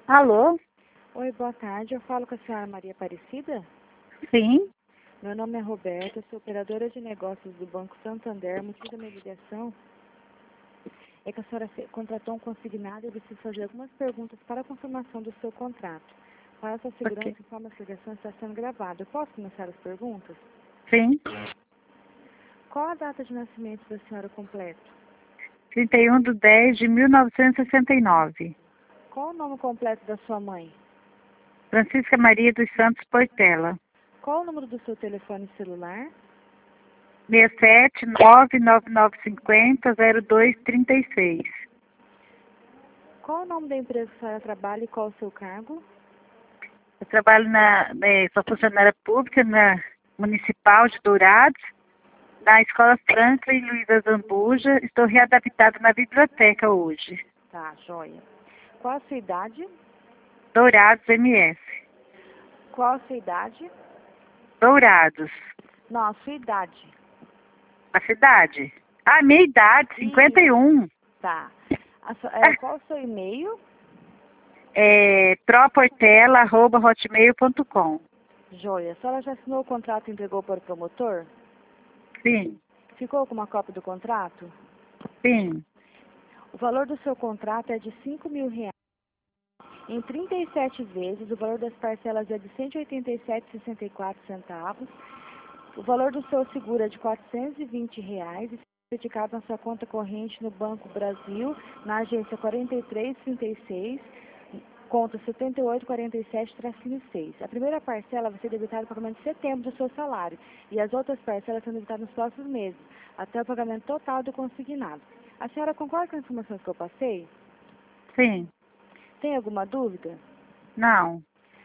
Alô? Oi, boa tarde. Eu falo com a senhora Maria Aparecida? Sim. Meu nome é Roberta, sou operadora de negócios do Banco Santander. O motivo da minha ligação é que a senhora contratou um consignado e eu preciso fazer algumas perguntas para a confirmação do seu contrato. Para sua segurança, Ok. informa que a ligação está sendo gravada. Eu posso começar as perguntas? Sim. Qual a data de nascimento da senhora completa? 31/10/1969. Qual o nome completo da sua mãe? Francisca Maria dos Santos Portela. Qual o número do seu telefone celular? 67999500236. Qual o nome da empresa que a senhora trabalha e qual o seu cargo? Eu trabalho sou funcionária pública na Municipal de Dourados, na Escola Franklin Luiza Zambuja. Estou readaptada na biblioteca hoje. Tá, joia. Qual a sua idade? Dourados MS. Qual a sua idade? Dourados. Não, a sua idade. A cidade? Ah, minha idade, 51. Tá. Qual o seu e-mail? Troportela@hotmail.com. Joia. A senhora já assinou o contrato e entregou para o promotor? Sim, Ficou com uma cópia do contrato? sim. O valor do seu contrato é de R$ 5.000. Em 37 vezes, o valor das parcelas é de R$ 187,64. O valor do seu seguro é de R$ 420 e dedicado na sua conta corrente no Banco Brasil, na agência 4336, conta 7847-6. A primeira parcela vai ser debitada no pagamento de setembro do seu salário e as outras parcelas são debitadas nos próximos meses, até o pagamento total do consignado. A senhora concorda com as informações que eu passei? Sim. Tem alguma dúvida? Não.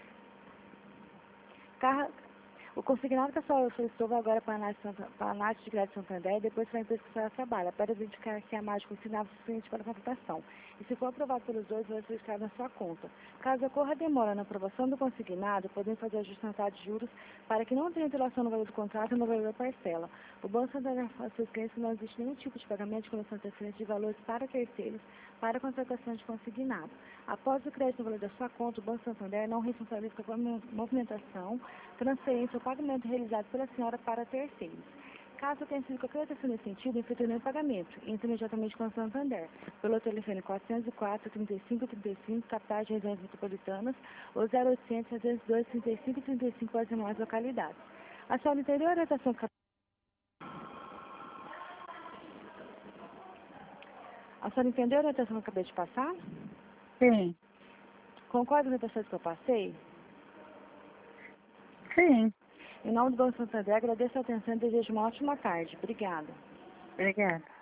O consignado que a senhora solicitou vai agora para a análise de crédito Santander e depois para a empresa que a senhora trabalha, para verificar se a margem consignado é suficiente para a contratação. E se for aprovado pelos dois, vai ser registrado na sua conta. Caso ocorra demora na aprovação do consignado, podem fazer ajuste na taxa de juros para que não tenha alteração no valor do contrato e no valor da parcela. O Banco Santander fala aos seus clientes que não existe nenhum tipo de pagamento de comissão de transferência de valores para terceiros para a contratação de consignado. Após o crédito no valor da sua conta, o Banco Santander não responsabiliza pela movimentação, transferência ou pagamento realizado pela senhora para terceiros. Caso tenha sido qualquer outra nesse sentido, efetue o pagamento. Entre imediatamente com o Santander, pelo telefone 404-3535, capitais de regiões metropolitanas, ou 0800-302-3535 para as demais localidades. A senhora entendeu a orientação que eu acabei de passar? Sim. Concorda com as orientações que eu passei? Sim. Em nome do Banco Santander, agradeço a atenção e desejo uma ótima tarde. Obrigada. Obrigada.